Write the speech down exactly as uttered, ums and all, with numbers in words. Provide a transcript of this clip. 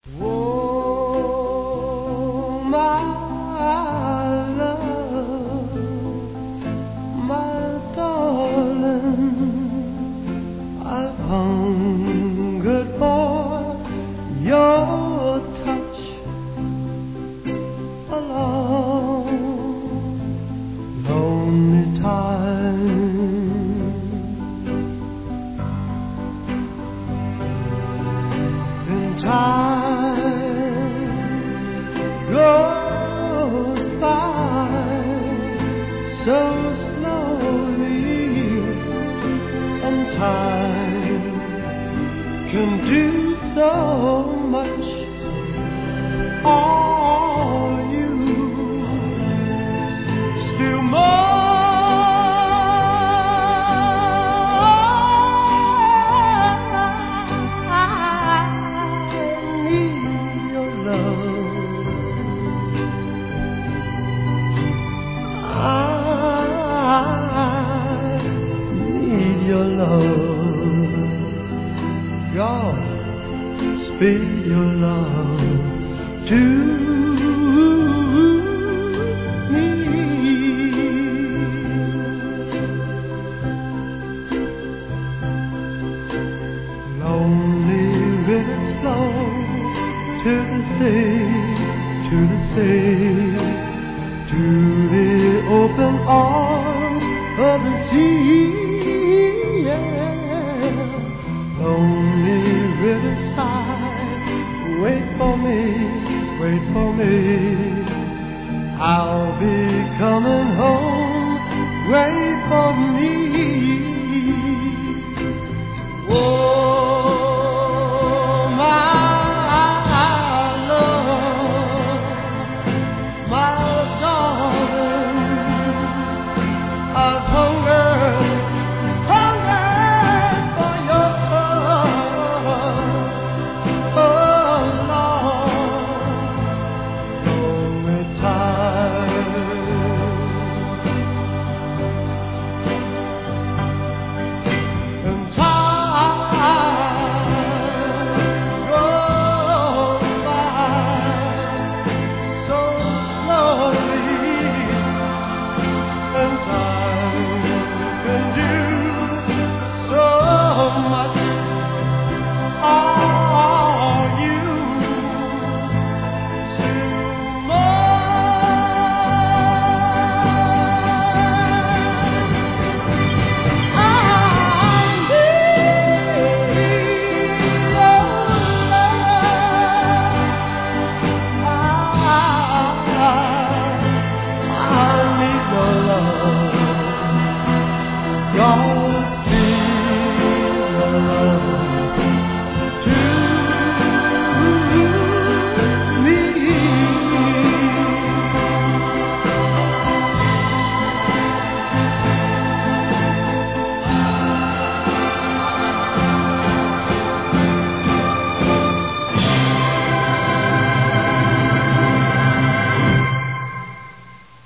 Oh, my love, my darling, I've hungered for your touch a long, lonely time. In time goes by so slowly, and time can do so much. Are you still more? Your love, God, speak your love to me. Lonely rivers flow to the sea, to the sea, to the open arms of the sea. Lonely riverside, wait for me, wait for me. I'll be coming home, wait for me.